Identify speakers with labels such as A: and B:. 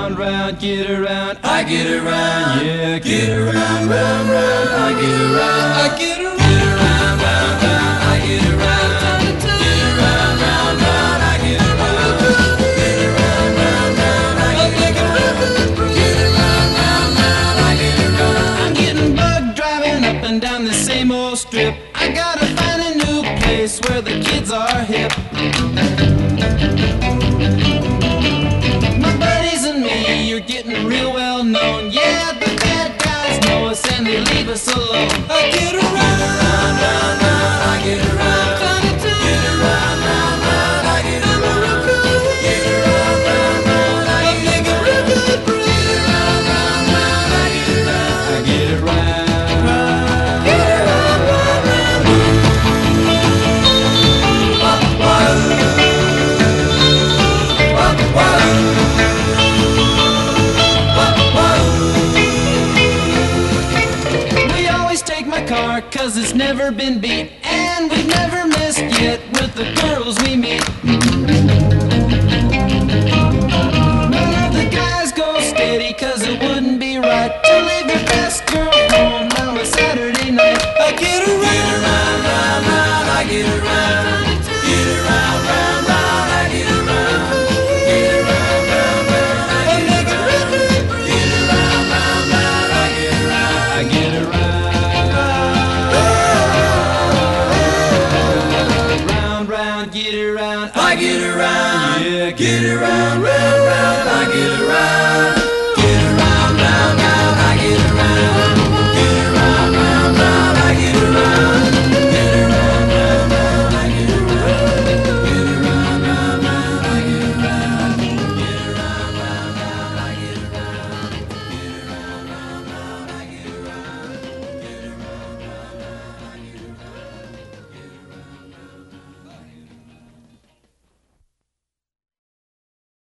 A: round, round, get around, I get around, yeah, get around, round, round, I get around, I get around, round, round, I get around, get around, round, round, I get around, get around, round, round, I get around, get around, round, round, I get around. I'm getting bugged driving up and down the same old strip. I gotta find a new place where the kids are hip. My buddies and me, you're getting real well known. Yeah, the bad guys know us and they leave us alone. I get around, round, round, round, I get around, get around, round, round, I get around, get around, round, round, I get around, get around, round, round, I get around, I get around, get around, round, round. We always take my car 'cause it's never been beat.